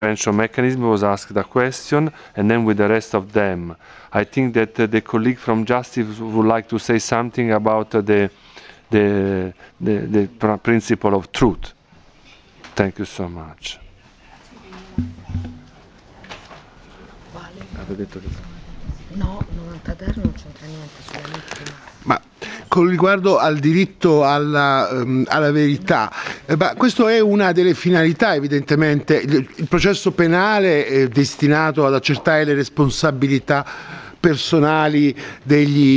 prevention mechanism was asked a question, and then with the rest of them. I think that the colleague from Justice would like to say something about the principle of truth. Thank you so much. No, 90 ter non c'entra niente sulla vittima. Ma con riguardo al diritto alla verità, questo è una delle finalità evidentemente. Il processo penale è destinato ad accertare le responsabilità personali degli